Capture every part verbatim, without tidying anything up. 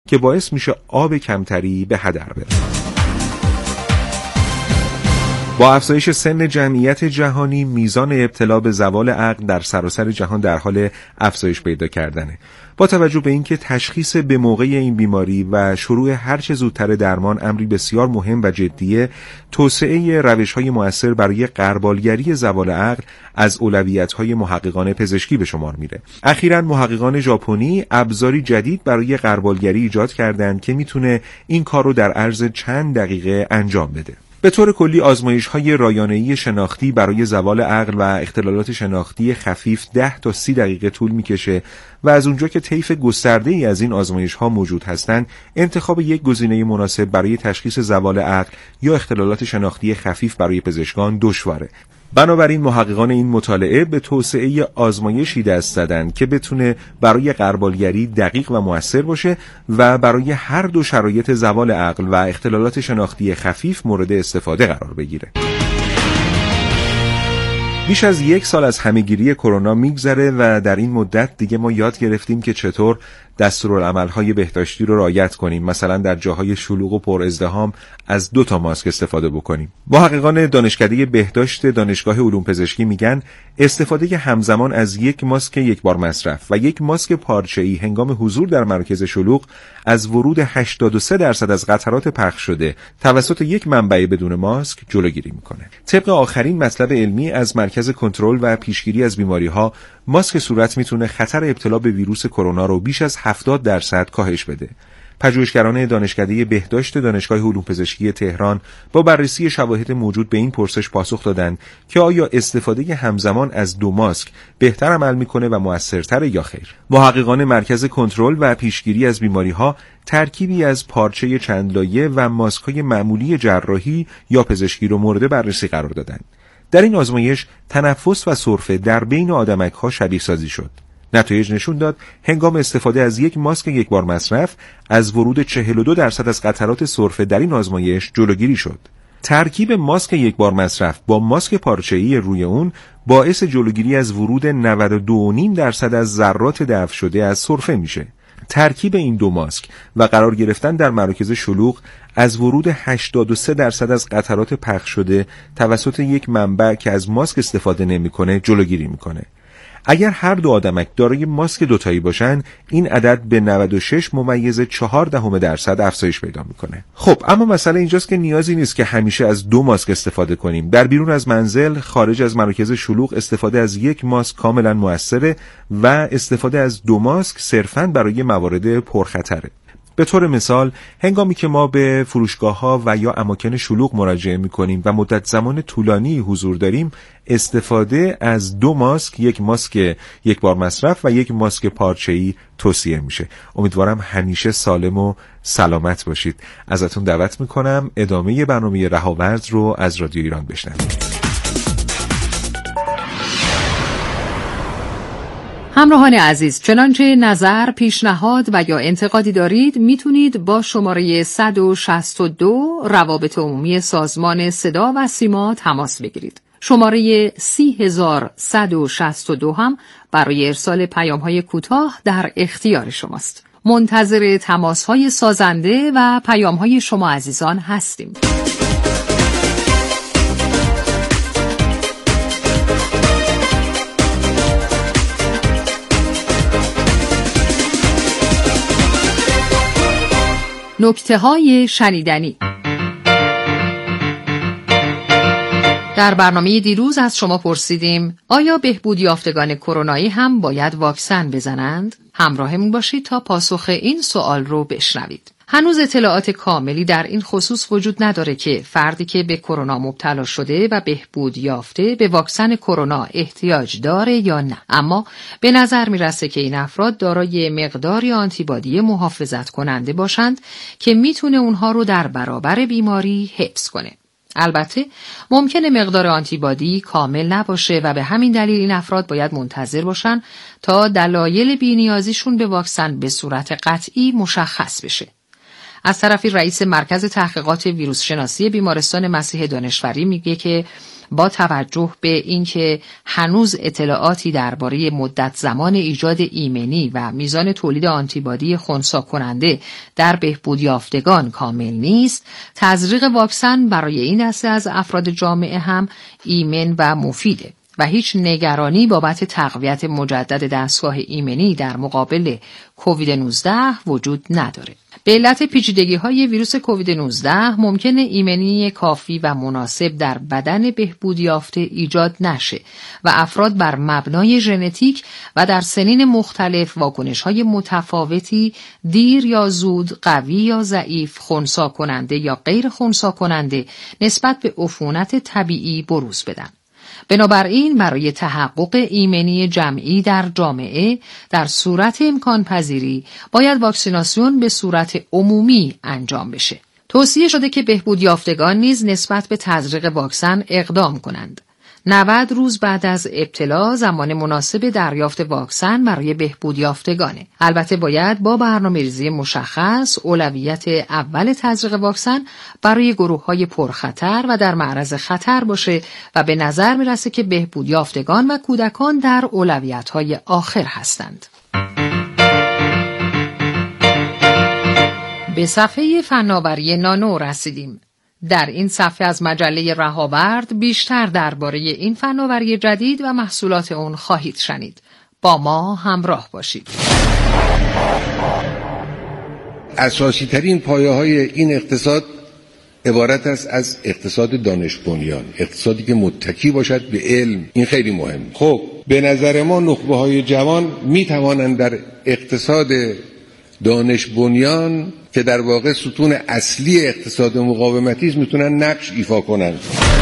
که باعث میشه آب کمتری به هدر بره. با افزایش سن جمعیت جهانی، میزان ابتلا به زوال عقل در سراسر جهان در حال افزایش پیدا کردنه. با توجه به اینکه تشخیص به موقع این بیماری و شروع هر چه زودتر درمان امری بسیار مهم و جدیه، توسعه روش‌های مؤثر برای غربالگری زوال عقل از اولویت‌های محققان پزشکی به شمار میره. اخیراً محققان ژاپنی ابزاری جدید برای غربالگری ایجاد کردند که میتونه این کار رو در عرض چند دقیقه انجام بده. به طور کلی آزمایش‌های رایانه‌ای شناختی برای زوال عقل و اختلالات شناختی خفیف ده تا سی دقیقه طول می‌کشه و از اونجا که طیف گسترده‌ای از این آزمایش‌ها موجود هستند، انتخاب یک گزینه مناسب برای تشخیص زوال عقل یا اختلالات شناختی خفیف برای پزشکان دشواره. بنابراین محققان این مطالعه به توسعه آزمایشی دست زدن که بتونه برای غربالگری دقیق و مؤثر باشه و برای هر دو شرایط زوال عقل و اختلالات شناختی خفیف مورد استفاده قرار بگیره. بیش از یک سال از همه‌گیری کرونا میگذره و در این مدت دیگه ما یاد گرفتیم که چطور دستورالعمل‌های بهداشتی رو رعایت کنیم. مثلا در جاهای شلوغ و پر ازدحام از دو تا ماسک استفاده بکنیم. محققان دانشکده بهداشت دانشگاه علوم پزشکی میگن استفاده همزمان از یک ماسک یک بار مصرف و یک ماسک پارچه‌ای هنگام حضور در مراکز شلوغ از ورود هشتاد و سه درصد از قطرات پخش شده توسط یک منبع بدون ماسک جلوگیری میکنه. طبق آخرین مطلب علمی از مرکز کنترل و پیشگیری از بیماری‌ها، ماسک صورت میتونه خطر ابتلا به ویروس کرونا رو بیش از هفتاد درصد کاهش بده. پژوهشگران دانشکده بهداشت دانشگاه علوم پزشکی تهران با بررسی شواهد موجود به این پرسش پاسخ دادند که آیا استفاده همزمان از دو ماسک بهتر عمل میکنه و مؤثرتر یا خیر. محققان مرکز کنترل و پیشگیری از بیماری‌ها ترکیبی از پارچه چند لایه و ماسک‌های معمولی جراحی یا پزشکی رو مورد بررسی قرار دادند. در این آزمایش تنفس و سرفه در بین آدمک‌ها شبیه سازی شد. نتایج نشون داد هنگام استفاده از یک ماسک یک بار مصرف از ورود چهل و دو درصد از قطرات سرفه در این آزمایش جلوگیری شد. ترکیب ماسک یک بار مصرف با ماسک پارچه‌ای روی اون باعث جلوگیری از ورود نود و دو و نیم درصد از ذرات دفع شده از سرفه میشه. ترکیب این دو ماسک و قرار گرفتن در مراکز شلوغ از ورود هشتاد و سه درصد از قطرات پخش شده توسط یک منبع که از ماسک استفاده نمی‌کنه جلوگیری می‌کنه. اگر هر دو آدمک دارای ماسک دوتایی باشن، این عدد به نود و شش ممیز چهار دهم درصد افزایش پیدا میکنه. خب اما مسئله اینجاست که نیازی نیست که همیشه از دو ماسک استفاده کنیم. در بیرون از منزل، خارج از مراکز شلوغ استفاده از یک ماسک کاملا موثره و استفاده از دو ماسک صرفاً برای موارد پرخطره. به طور مثال، هنگامی که ما به فروشگاه‌ها و یا اماکن شلوغ مراجعه می‌کنیم و مدت زمان طولانی حضور داریم، استفاده از دو ماسک، یک ماسک یک بار مصرف و یک ماسک پارچه‌ای توصیه میشه. امیدوارم همیشه سالم و سلامت باشید. ازتون دعوت می‌کنم ادامه برنامه رهاورد رو از رادیو ایران بشنوید. همراهان عزیز، چنانچه نظر، پیشنهاد و یا انتقادی دارید میتونید با شماره صد و شصت و دو روابط عمومی سازمان صدا و سیما تماس بگیرید. شماره سی هزار صد و شصت و دو هم برای ارسال پیام‌های کوتاه در اختیار شماست. منتظر تماس‌های سازنده و پیام‌های شما عزیزان هستیم. نکته‌های شنیدنی. در برنامه دیروز از شما پرسیدیم آیا بهبود یافتگان کرونایی هم باید واکسن بزنند؟ همراهمون باشید تا پاسخ این سوال رو بشنوید. هنوز اطلاعات کاملی در این خصوص وجود نداره که فردی که به کرونا مبتلا شده و بهبود یافته به واکسن کرونا احتیاج داره یا نه. اما به نظر میرسه که این افراد دارای مقداری آنتیبادی محافظت کننده باشند که میتونه اونها رو در برابر بیماری حفظ کنه. البته ممکنه مقدار آنتیبادی کامل نباشه و به همین دلیل این افراد باید منتظر باشن تا دلایل بی‌نیازیشون به واکسن به صورت قطعی مشخص بشه. از طرفی رئیس مرکز تحقیقات ویروس شناسی بیمارستان مسیح دانشوری میگه که با توجه به اینکه هنوز اطلاعاتی درباره مدت زمان ایجاد ایمنی و میزان تولید آنتیبادی خنثی کننده در بهبود یافتگان کامل نیست، تزریق واکسن برای این دسته از افراد جامعه هم ایمن و مفیده و هیچ نگرانی بابت تقویت مجدد دستگاه ایمنی در مقابل کووید نوزده وجود نداره. به علت پیچیدگی‌های ویروس کووید نوزده ممکنه ایمنی کافی و مناسب در بدن بهبود یافته ایجاد نشه و افراد بر مبنای ژنتیک و در سنین مختلف واکنش‌های متفاوتی دیر یا زود، قوی یا ضعیف، خنثی کننده یا غیر خنثی کننده نسبت به عفونت طبیعی بروز بدن. بنابراین برای تحقق ایمنی جمعی در جامعه در صورت امکان پذیری باید واکسیناسیون به صورت عمومی انجام بشه. توصیه شده که بهبود یافتگان نیز نسبت به تزریق واکسن اقدام کنند. نود روز بعد از ابتلا زمان مناسب دریافت واکسن برای بهبود یافتگانه. البته باید با برنامه‌ریزی مشخص اولویت اول تزریق واکسن برای گروه‌های پرخطر و در معرض خطر باشه و به نظر میرسه که بهبود یافتگان و کودکان در اولویت‌های آخر هستند. به صفحه فناوری نانو رسیدیم. در این صفحه از مجله رهاورد بیشتر درباره این فناوری جدید و محصولات اون خواهید شنید. با ما همراه باشید. اساسی ترین پایه های این اقتصاد عبارت است از اقتصاد دانش بنیان، اقتصادی که متکی باشد به علم. این خیلی مهم. خب به نظر ما نخبه های جوان می توانند در اقتصاد دانش بنیان که در واقع ستون اصلی اقتصاد مقاومتی است میتونن نقش ایفا کنند.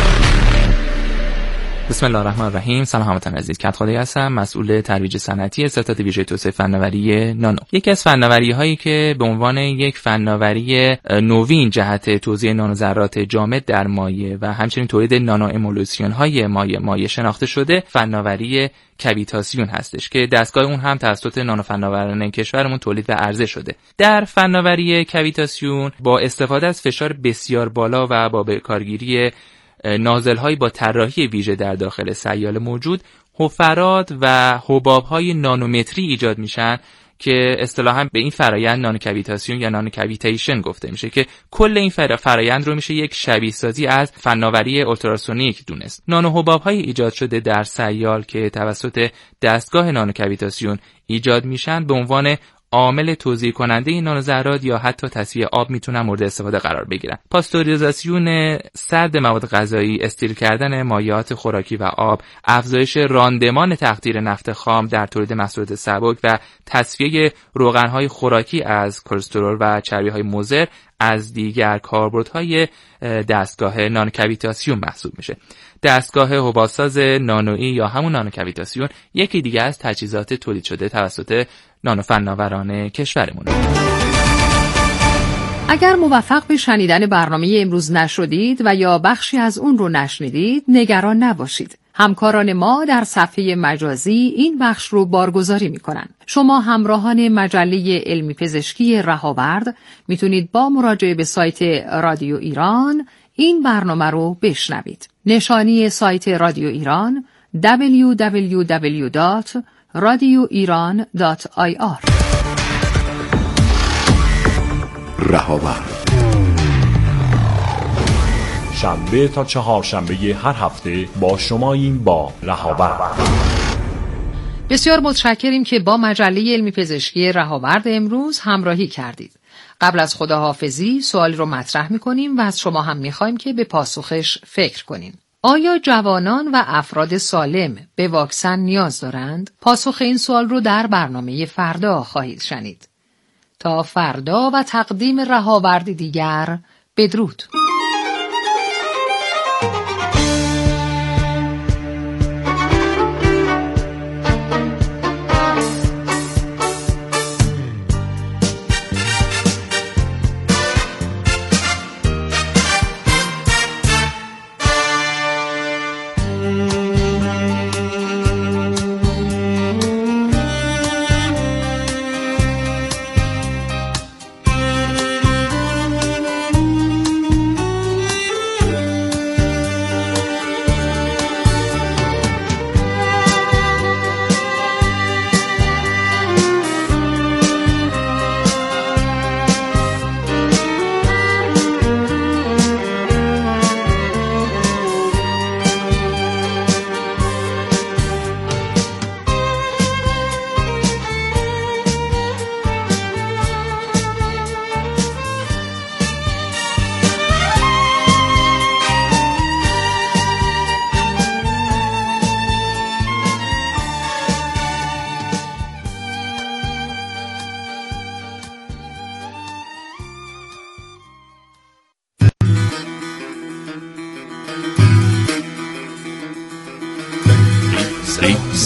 بسم الله الرحمن الرحیم. سلام هموطن عزیز، کدخدایی هستم، مسئول ترویج صنعتی ستاد ویژه توسعه فناوری نانو. یکی از فناوری هایی که به عنوان یک فناوری نوین جهت توزیع نانو ذرات جامد در مایع و همچنین تولید نانو امولسیون های مایع مایع شناخته شده فناوری کویتاسیون هستش که دستگاه اون هم توسط نانو فناوران کشورمون تولید و عرضه شده. در فناوری کویتاسیون با استفاده از فشار بسیار بالا و با کارگیری نازل‌هایی با طراحی ویژه در داخل سیال موجود، حفرات و حباب‌های نانومتری ایجاد میشن که اصطلاحاً به این فرایند نانوکویتاسیون یا نانوکویتیشن گفته میشه که کل این فرایند رو میشه یک شبیه سازی از فناوری اولتراسونیک دونست. نانو حباب‌های ایجاد شده در سیال که توسط دستگاه نانوکویتاسیون ایجاد میشن به عنوان عامل توزیع کننده این نانو ذرات یا حتی تصفیه آب میتونن مورد استفاده قرار بگیرن. پاستوریزاسیون سرد مواد غذایی، استریل کردن مایعات خوراکی و آب، افزایش راندمان تقطیر نفت خام در تولید محصولات سبک و تصفیه روغن‌های خوراکی از کلسترول و چربی‌های مضر از دیگر کاربردهای دستگاه نانوکویتاسیون محسوب میشه. دستگاه حباب‌ساز نانویی یا همون نانوکویتاسیون یکی دیگه از تجهیزات تولید شده توسط نانو فناوران کشورمون. اگر موفق به شنیدن برنامه امروز نشدید و یا بخشی از اون رو نشنیدید، نگران نباشید. همکاران ما در صفحه مجازی این بخش رو بارگذاری میکنن. شما همراهان مجله علمی پزشکی رهاورد میتونید با مراجعه به سایت رادیو ایران این برنامه رو بشنوید. نشانی سایت رادیو ایران دبلیو دبلیو دبلیو دات رادیو ایران دات آی آر. رهاورد شنبه تا چهارشنبه هر هفته با شماییم با رهاورد. بسیار متشکریم که با مجله علمی پزشکی رهاورد امروز همراهی کردید. قبل از خداحافظی سوالی رو مطرح می‌کنیم و از شما هم می‌خوایم که به پاسخش فکر کنین. آیا جوانان و افراد سالم به واکسن نیاز دارند؟ پاسخ این سوال رو در برنامه فردا خواهید شنید. تا فردا و تقدیم رهاوردی دیگر، بدرود.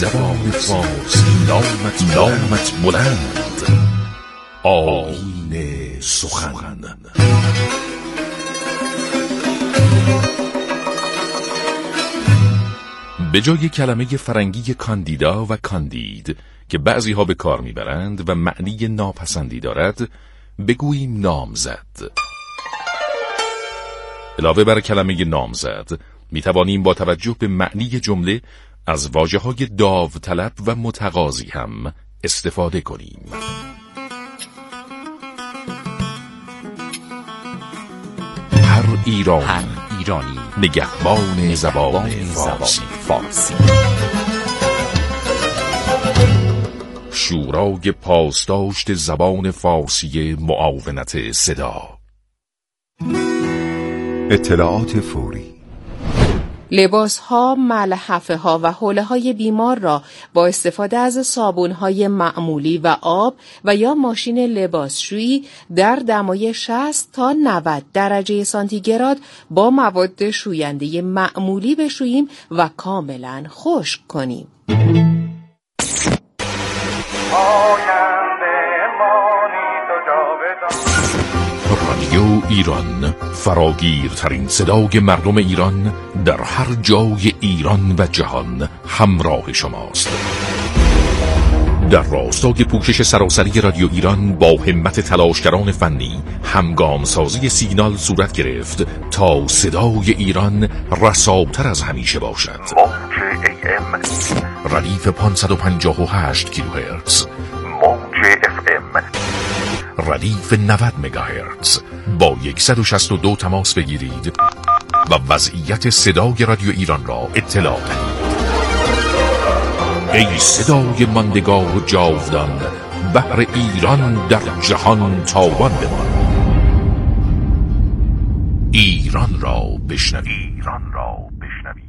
زبان فارسی نامت نامت بلند، آیین سخن. به جای کلمه فرنگی کاندیدا و کاندید که بعضی ها به کار میبرند و معنی ناپسندی دارد، بگوییم نامزد. علاوه بر کلمه نامزد میتوانیم با توجه به معنی جمله از واژه‌های داوطلب و متقاضی هم استفاده کنیم. هر ایران هر ایرانی نگهبان زبان فارسی. فارسی شورای پاسداشت زبان فارسی معاونت صدا. اطلاعات فوری: لباس‌ها، ملحفه‌ها و حوله‌های بیمار را با استفاده از صابون‌های معمولی و آب و یا ماشین لباسشویی در دمای شصت تا نود درجه سانتیگراد با مواد شوینده معمولی بشوییم و کاملاً خشک کنیم. رادیو ایران، فراگیرترین صدای مردم ایران در هر جای ایران و جهان همراه شماست. در راستای پوشش سراسری رادیو ایران با همت تلاشگران فنی همگام سازی سیگنال صورت گرفت تا صدای ایران رساتر از همیشه باشد. موج ای ام ردیف پانصد و پنجاه و هشت کیلوهرتز، موج اف ام ردیف نود مگاهرتز. با صد و شصت و دو تماس بگیرید و وضعیت صدای رادیو ایران را اطلاع دهید. ای صدای ماندگار و جاودان، بحر ایران در جهان تاوان بمان. ایران را بشنویم. ایران را بشنویم.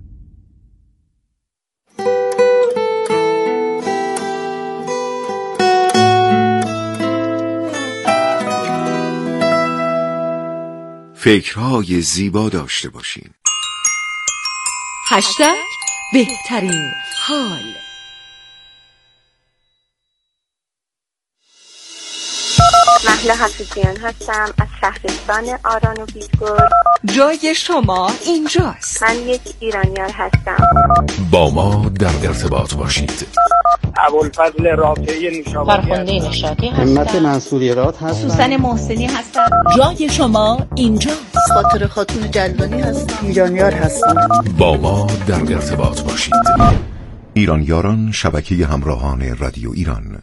فکرهای زیبا داشته باشین. هشتگ بهترین حال. مهلا حفیظیان هستم از شهرستان آران و بیتگل. جای شما اینجاست. من یک ایرانیار هستم. با ما در ارتباط باشید. ابوالفضل رافعی نشابوری، فرخنده نشاطی هستم. همت منصوریرات هستم. سوسن محسنی هستم. جای شما اینجاست. خاطر خاتون جلانی هستم. ایرانیار هستم. با ما در ارتباط باشید. ایرانیاران، شبکه همراهان رادیو ایران.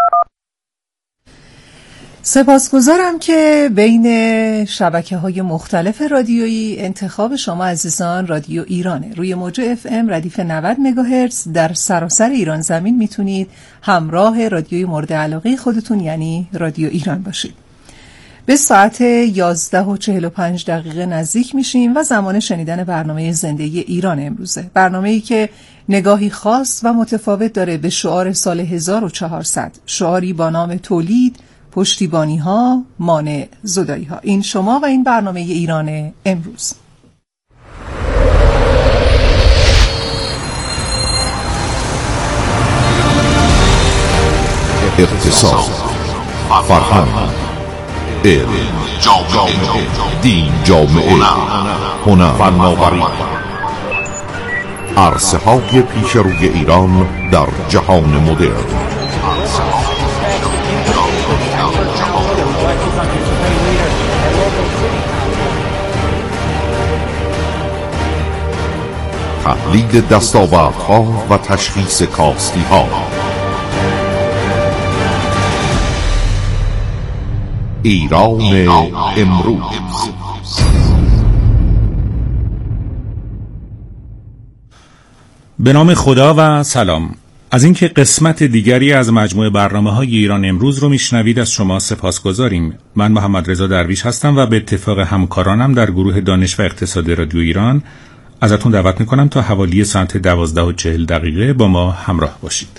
سپاسگزارم که بین شبکه‌های مختلف رادیویی انتخاب شما عزیزان رادیو ایرانه. روی موج اف ام ردیف نود مگاهرتز در سراسر ایران زمین میتونید همراه رادیوی مورد علاقه خودتون یعنی رادیو ایران باشید. به ساعت یازده و چهل و پنج دقیقه نزدیک میشیم و زمان شنیدن برنامه زندگی ایران امروزه. برنامه‌ای که نگاهی خاص و متفاوت داره به شعار سال هزار و چهارصد، شعاری با نام تولید، پشتیبانی ها، مانع زدایی ها. این شما و این برنامه ایران امروز. اقتصاد، فرهنگ، علم، جامعه، دین، جامعه، هنر، فناوری، عرصه های پیش روی ایران در جهان مدرن. تحلیل دستاوردها و تشخیص کاستی‌ها. ایران امروز. به نام خدا و سلام. از اینکه قسمت دیگری از مجموعه برنامه‌های ایران امروز رو میشنوید از شما سپاسگزاریم. من محمد رضا درویش هستم و به اتفاق همکارانم در گروه دانش و اقتصاد رادیو ایران ازتون دعوت میکنم تا حوالی ساعت دوازده و چهل دقیقه با ما همراه باشید.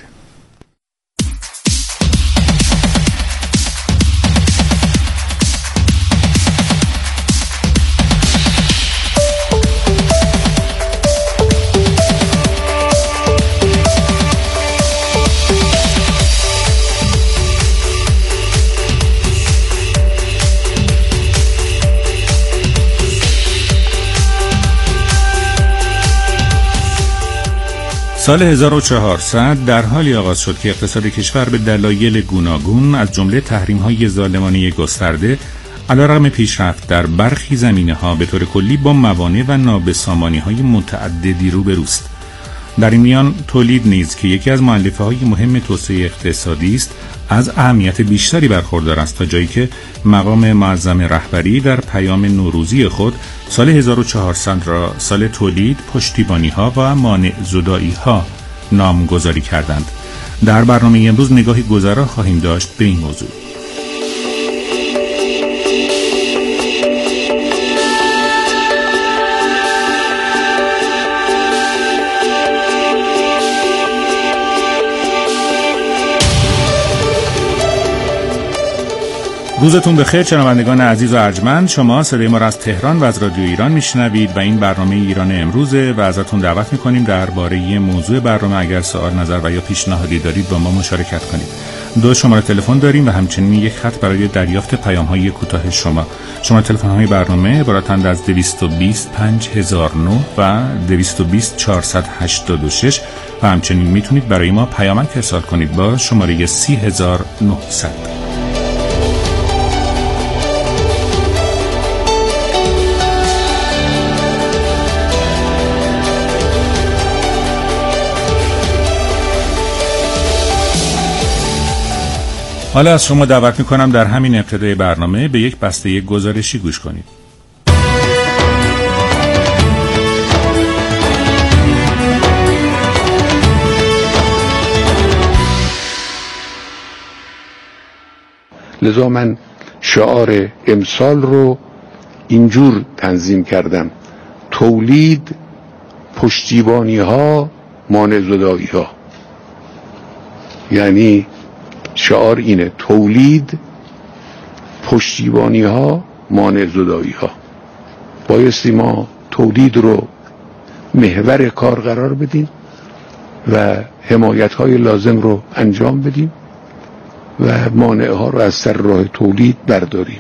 سال هزار و چهارصد در حالی آغاز شد که اقتصاد کشور به دلایل گوناگون از جمله تحریم‌های ظالمانه گسترده علیرغم پیشرفت در برخی زمینه‌ها به طور کلی با موانع و نابسامانی‌های متعددی روبروست. در این میان تولید نیز که یکی از مؤلفه‌های مهم توسعه اقتصادی است از اهمیت بیشتری برخوردار است، تا جایی که مقام معظم رهبری در پیام نوروزی خود سال هزار و چهارصد را سال تولید، پشتیبانی‌ها و مانع زدایی‌ها نامگذاری کردند. در برنامه امروز نگاهی گذرا خواهیم داشت به این موضوع. روزتون بخیر شنوندگان عزیز و ارجمند. شما صدای ما را از تهران و از رادیو ایران میشنوید و این برنامه ایران امروزه و ازتون دعوت میکنیم درباره موضوع برنامه اگر سوال، نظر و یا پیشنهادی دارید با ما مشارکت کنید. دو شماره تلفن داریم و همچنین یک خط برای دریافت پیام‌های کوتاه شما. شماره تلفن‌های برنامه عبارتند از دویست و بیست پنج هزار و نه و دویست و بیست چهارصد و هشتاد و شش و همچنین میتونید برای ما پیامک ارسال کنید با شماره سی هزار و نهصد. حالا از شما دعوت میکنم در همین ابتدای برنامه به یک بسته گزارشی گوش کنید. لذا من شعار امسال رو اینجور تنظیم کردم: تولید، پشتیبانی ها، مانع زدایی ها. یعنی شعار اینه: تولید، پشتیبانی ها، مانع زدایی ها. بایستی ما تولید رو محور کار قرار بدیم و حمایت های لازم رو انجام بدیم و مانع ها رو از سر راه تولید برداریم.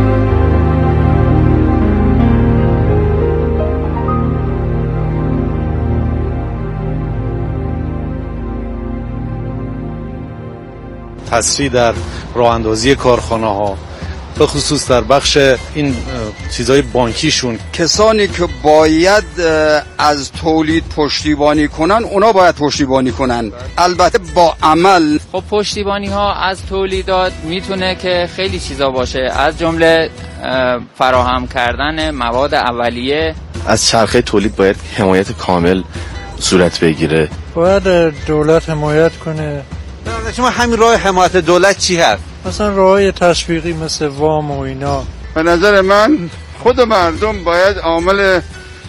تسریع در راه اندازی کارخانه ها، به خصوص در بخش این چیزای بانکیشون. کسانی که باید از تولید پشتیبانی کنن اونا باید پشتیبانی کنن، البته با عمل. خب پشتیبانی ها از تولیدات میتونه که خیلی چیزا باشه، از جمله فراهم کردن مواد اولیه. از چرخه تولید باید حمایت کامل صورت بگیره. باید دولت حمایت کنه. شما همین راه حمایت دولت چی هست؟ مثلا راه‌های تشویقی مثل وام و اینا. به نظر من خود مردم باید عامل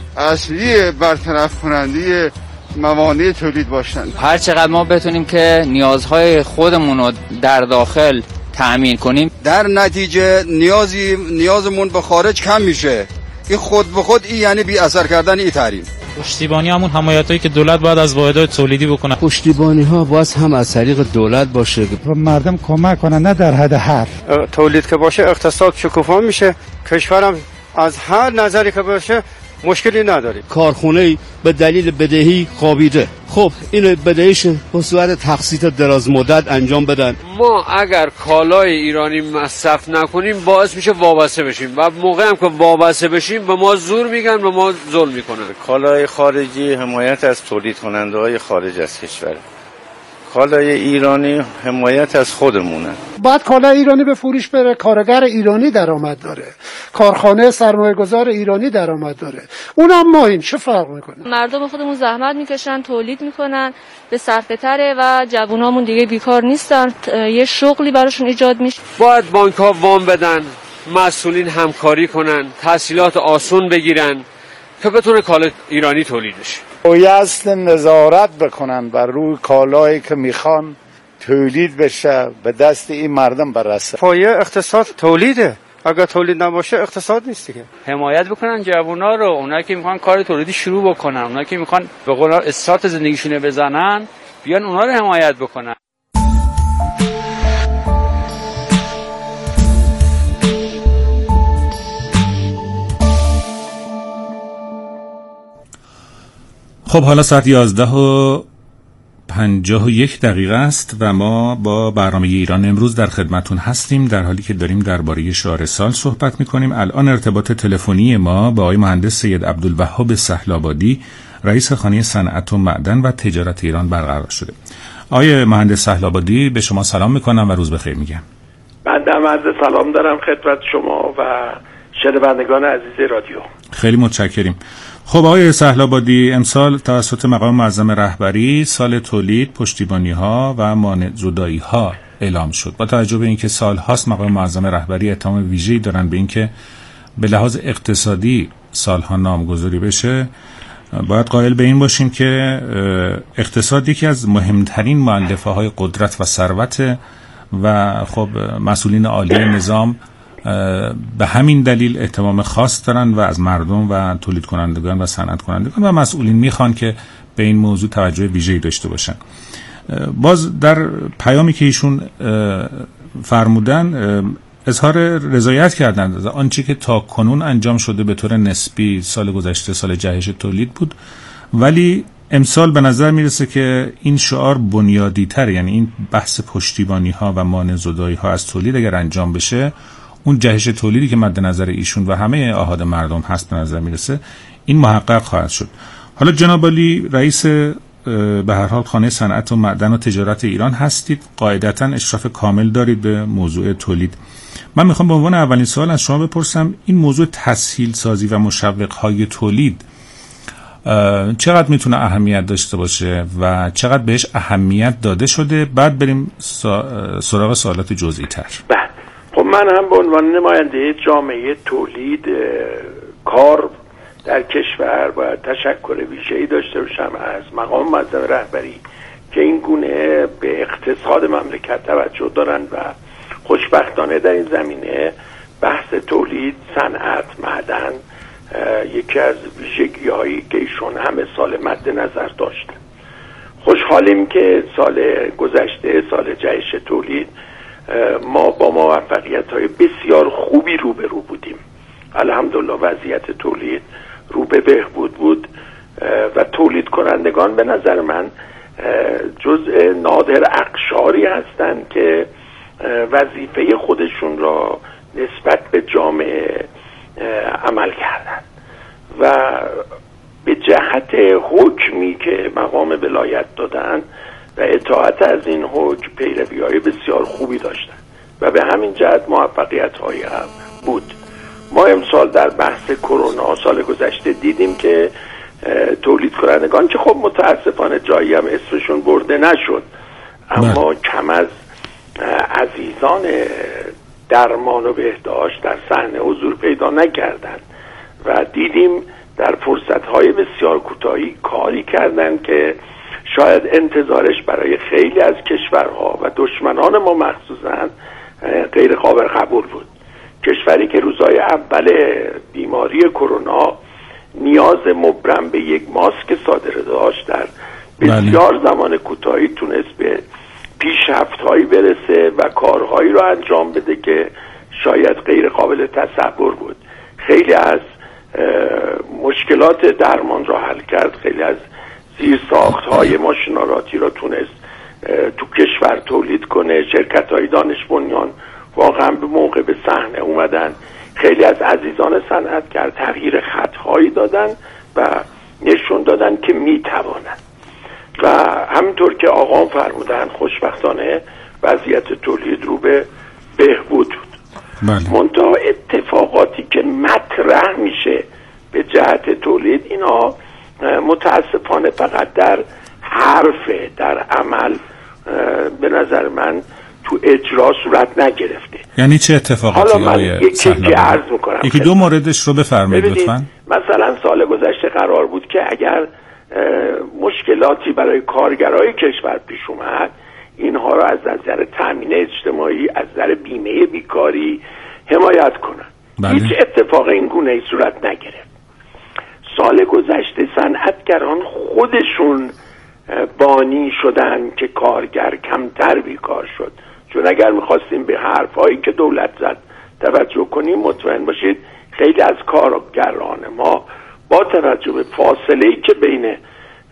اصلی برطرف کننده موانع تولید باشن. هر چقدر ما بتونیم که نیازهای خودمون رو در داخل تأمین کنیم، در نتیجه نیازی نیازمون به خارج کم میشه. این خود به خود این یعنی بی اثر کردن این تحریم. پشتیبانی همون حمایتایی که دولت باید از واحدهای تولیدی بکنه. پشتیبانی ها باز هم از طریق دولت باشه که مردم کمک کنن، نه در حد حرف. تولید که باشه اقتصاد شکوفا میشه، کشورم از هر نظری که باشه مشکلی نداری. کارخونه به دلیل بدهی خوابیده، خب اینو بدهیش به صورت تقسیط دراز مدت انجام بدن. ما اگر کالای ایرانی مصرف نکنیم باعث میشه وابسته بشیم و موقع هم که وابسته بشیم به ما زور میگن، به ما ظلم میکنن. کالای خارجی حمایت از تولید کننده های خارج از کشور، کالای ایرانی حمایت از خودمونه. باید کالای ایرانی به فروش بره، کارگر ایرانی درآمد داره، کارخانه سرمایه‌گذار ایرانی درآمد داره. اونم ما این چه فرق میکنه؟ مردم خودمون زحمت میکشن، تولید میکنن، به صرفه تره و جوونامون دیگه بیکار نیستن، یه شغلی براشون ایجاد میشه. باید بانک‌ها وام بدن، مسئولین همکاری کنن، تسهیلات آسون بگیرن که بتونه کالا ایرانی تولید بشه. بایستی نظارت بکنن بر روی کالایی که میخوان تولید بشه به دست این مردم برسه. پایه اقتصاد تولیده، اگر تولید نباشه اقتصاد نیست دیگه. حمایت بکنن جوونا رو، اونایی که میخوان کار تولیدی شروع بکنن، اونایی که میخوان به قول استارت زندگیشونه بزنن، بیان اونا رو حمایت بکنن. خب حالا ساعت یازده و پنجاه و یک دقیقه است و ما با برنامه ایران امروز در خدمتون هستیم، در حالی که داریم درباره شعار سال صحبت میکنیم. الان ارتباط تلفنی ما با آقای مهندس سید عبدالوهاب سهل‌آبادی، رئیس خانه صنعت و معدن و تجارت ایران برقرار شده. آقای مهندس سهل‌آبادی، به شما سلام میکنم و روز بخیر میگم. بنده هم عرض سلام دارم خدمت شما و شنوندگان عزیز رادیو. خیلی متشکریم. خب آقای سهل‌آبادی، امسال توسط مقام معظم رهبری سال تولید، پشتیبانی‌ها و مانع‌زدایی‌ها اعلام شد. با توجه به اینکه سال‌هاست مقام معظم رهبری اهتمام ویژه‌ای دارن به اینکه به لحاظ اقتصادی سال‌ها نامگذاری بشه، باید قائل به این باشیم که اقتصاد یکی از مهمترین مؤلفه‌های قدرت و ثروت و خب مسئولین عالی نظام به همین دلیل اهتمام خاص دارن و از مردم و تولید کنندگان و صنعت کنندگان و مسئولین میخوان که به این موضوع توجه ویژه‌ای داشته باشن. باز در پیامی که ایشون فرمودن اظهار رضایت کردند از آنچه که تا کنون انجام شده به طور نسبی. سال گذشته سال جهش تولید بود، ولی امسال به نظر میرسه که این شعار بنیادی تر، یعنی این بحث پشتیبانی ها و مانع‌زدایی ها از تولید اگر انجام بشه، اون جهش تولیدی که مد نظر ایشون و همه آحاد مردم هست به نظر میرسه این محقق خواهد شد. حالا جناب عالی رئیس به هر حال خانه صنعت و معدن و تجارت ایران هستید، قاعدتاً اشراف کامل دارید به موضوع تولید. من میخوام به عنوان اولین سوال از شما بپرسم این موضوع تسهیل سازی و مشوق های تولید چقدر میتونه اهمیت داشته باشه و چقدر بهش اهمیت داده شده؟ بعد بریم سراغ سوالات جزئی تر. بله، خب من هم به عنوان نماینده جامعه تولید کار در کشور باید تشکر ویژه‌ای داشته باشم از مقام معظم رهبری که این گونه به اقتصاد مملکت توجه دارن و خوشبختانه در این زمینه بحث تولید، صنعت، معدن یکی از ویژگی‌هایی که ایشون همه سال مد نظر داشت. خوشحالیم که سال گذشته، سال جهش تولید، ما با موفقیت‌های بسیار خوبی روبرو بودیم. الحمدلله وضعیت تولید رو به بهبود بود و تولید کنندگان به نظر من جزء نادر اقشاری هستند که وظیفه خودشون را نسبت به جامعه عمل کردن و به جهت حکمی که مقام ولایت دادن و اطاعت از این حکم پیروی‌های بسیار خوبی داشتن و به همین جهت موفقیت‌هایی هم بود. ما امسال در بحث کرونا سال گذشته دیدیم که تولید کنندگان که خب متاسفانه جایی هم اسمشون برده نشد، اما کم از عزیزان درمان و بهداشت در صحنه حضور پیدا نکردند و دیدیم در فرصت‌های بسیار کوتاهی کاری کردند که شاید انتظارش برای خیلی از کشورها و دشمنان ما مخصوصاً غیر قابل قبول بود. کشوری که روزهای اول بیماری کرونا نیاز مبرم به یک ماسک صادره داشت، در بسیار زمان کوتاهی تونست به پیشرفت‌هایی برسه و کارهایی رو انجام بده که شاید غیر قابل تصور بود. خیلی از مشکلات درمان را حل کرد، خیلی از زیرساخت‌های ماشینالاتی را تونست تو کشور تولید کنه. شرکت‌های دانش بنیان واقعا به موقع به صحنه اومدن. خیلی از عزیزان صنعتگر تغییر خطهایی دادن و نشون دادن که میتوانند و همینطور که آقا فرمودن خوشبختانه وضعیت تولید رو به بهبود بود. منتها اتفاقاتی که مطرح میشه به جهت تولید اینا متاسفانه فقط در حرفه، در عمل به نظر من تو اجرا صورت نگرفته. یعنی چه اتفاقاتی؟ حالا من یکی یکی عرض میکنم، یکی دو موردش رو بفرمایید لطفاً. مثلا سال گذشته قرار بود که اگر مشکلاتی برای کارگرای کشور پیش اومد اینها را از نظر تامین اجتماعی، از نظر بیمه بیکاری حمایت کنند. بله. هیچ اتفاق این گونه صورت نگرفت. سال گذشته صنعتگران خودشون بانی شدن که کارگر کمتر بیکار شد، چون اگر میخواستیم به حرفایی که دولت زد توجه کنیم مطمئن باشید خیلی از کارگران ما با توجه به فاصله‌ای که بین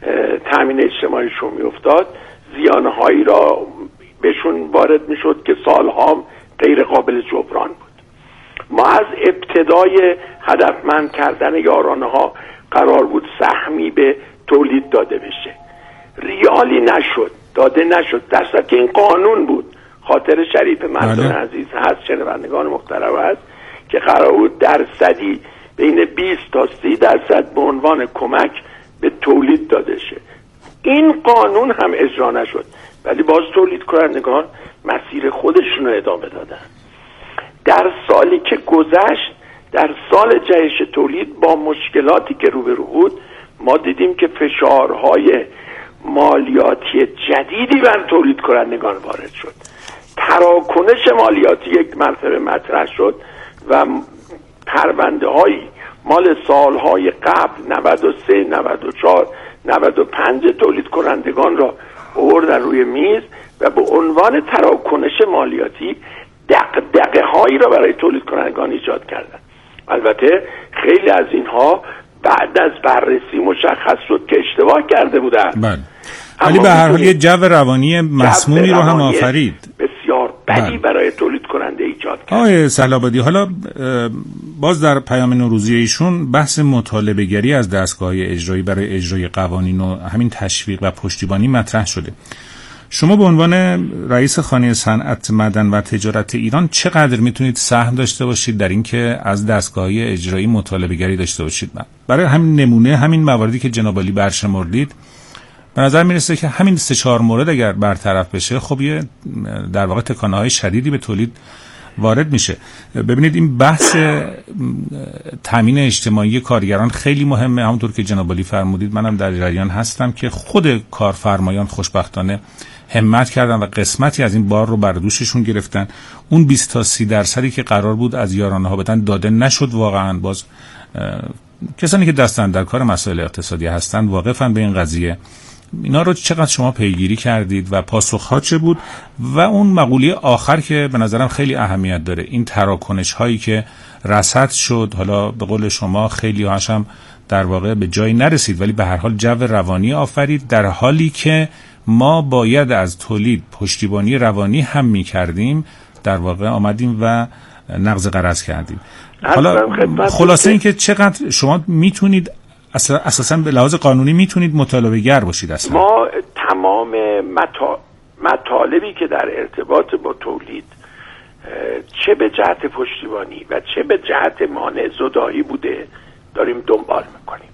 تامین اجتماعیشون میافتاد زیانهایی را بهشون وارد میشد که سالها غیر قابل جبران بود. ما از ابتدای هدفمند کردن یارانه ها قرار بود سهمی به تولید داده بشه، ریالی نشد، داده نشد، در صورتی که این قانون بود. خاطر شریف مردم عزیز هست، شنوندگان محترم هست که قرار بود درصدی بین بیست تا سی درصد به عنوان کمک به تولید داده شه. این قانون هم اجرا نشد، ولی باز تولید کنندگان مسیر خودشون رو ادامه دادن. در سالی که گذشت، در سال جهش تولید، با مشکلاتی که روبرو بود، ما دیدیم که فشارهای مالیاتی جدیدی بر تولید کنندگان وارد شد. تراکنش مالیاتی یک مرتبه مطرح شد و پرونده هایی مال سالهای قبل نود و سه، نود و چهار، نود و پنج تولید کنندگان را آوردن روی میز و به عنوان تراکنش مالیاتی دغدغه هایی را برای تولید کنندگان ایجاد کردن. البته خیلی از اینها بعد از بررسی مشخص شد که اشتباه کرده بودن. بله. ولی به هر حال یه جو روانی مسمومی رو هم آفرید، بسیار بدی برای تولید کننده ایجاد کرد. آقای سلابادی، حالا باز در پیام نوروزی ایشون بحث مطالبه گری از دستگاه‌های اجرایی برای اجرای قوانین و همین تشویق و پشتیبانی مطرح شده. شما به عنوان رئیس خانه صنعت معدن و تجارت ایران چقدر میتونید سهم داشته باشید در اینکه از دستگاه‌های اجرایی مطالبه گری داشته باشید؟ برای همین نمونه، همین مواردی که جناب عالی برشمردید، به نظر میرسه که همین سه چهار مورد اگر برطرف بشه، خب یه در واقع تکانه‌های شدیدی به تولید وارد میشه. ببینید این بحث تامین اجتماعی کارگران خیلی مهمه. همونطور که جناب عالی فرمودید، منم در جریان هستم که خود کارفرمایان خوشبختانه همت کردن و قسمتی از این بار رو بر دوششون گرفتن. اون بیست تا سی درصدی که قرار بود از یارانه ها بدن داده نشد. واقعا باز کسانی که دستن در کار مسائل اقتصادی هستن واقفن به این قضیه. اینا رو چقدر شما پیگیری کردید و پاسخها چه بود؟ و اون مقوله آخر که به نظرم خیلی اهمیت داره، این تراکنش هایی که رصد شد، حالا به قول شما خیلی هاش هم در واقع به جایی نرسید، ولی به هر حال جو روانی آفرید، در حالی که ما باید از تولید پشتیبانی روانی هم می کردیم، در واقع آمدیم و نقض قرض کردیم. حالا خلاصه این که چقدر شما میتونید اساساً به لحاظ قانونی میتونید مطالبه گر باشید؟ اصلا ما تمام مطا... مطالبی که در ارتباط با تولید چه به جهت پشتیبانی و چه به جهت مانع زدایی بوده داریم دنبال میکنیم.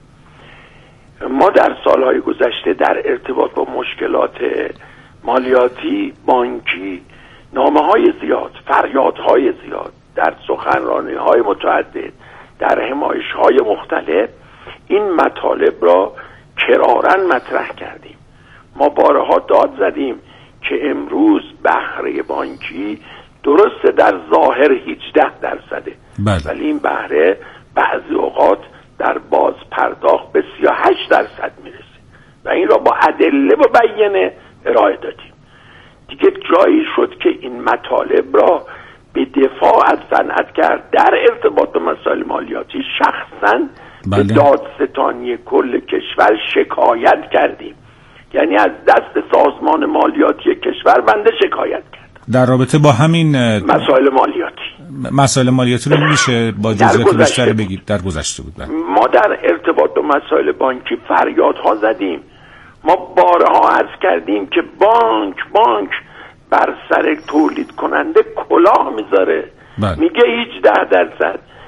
ما در سالهای گذشته در ارتباط با مشکلات مالیاتی، بانکی، نامه‌های زیاد، فریادهای زیاد، در سخنرانی‌های متعدد، در حمایش‌های مختلف این مطالب را کرارن مطرح کردیم. ما بارها داد زدیم که امروز بهره بانکی درسته در ظاهر هجده درصده، ولی این بهره بعضی اوقات در باز پرداخت به سی و هشت درصد میرسه و این را با ادله و بیانه ارائه دادیم. دیگه جایی شد که این مطالب را به دفاع از صنعت کرد در ارتباط با مسائل مالیاتی شخصاً به دادستانی کل کشور شکایت کردیم. یعنی از دست سازمان مالیاتی کشور بنده شکایت کرد در رابطه با همین مسائل مالیاتی. مسائل مالیاتی رو میشه با جزئیات بیشتر بگید؟ در گذشته بود. ما در ارتباط با مسائل بانکی فریادها زدیم. ما بارها عرض کردیم که بانک بانک بر سر تولید کننده کلاه میذاره. میگه هیچده درصد